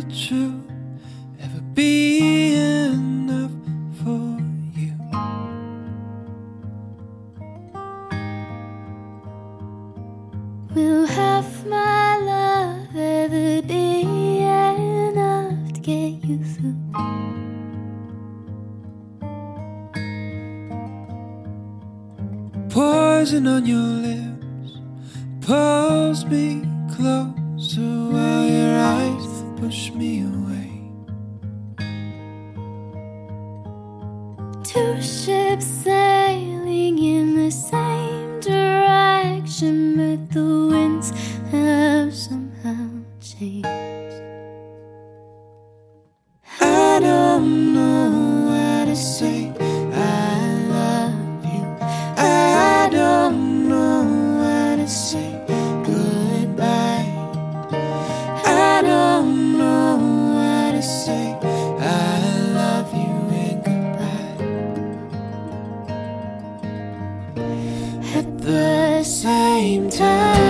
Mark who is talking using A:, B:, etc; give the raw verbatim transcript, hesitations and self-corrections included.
A: true ever be enough for you?
B: Will half my love ever be enough to get you through?
A: Poison on your lips pulls me closer while your eyes push me away.
B: Two ships sailing in the same direction, but the winds have somehow changed.
A: I don't know what to say. I love you. I don't know what to say. Goodbye. I don't know what to say. I love you and goodbye. At the same time.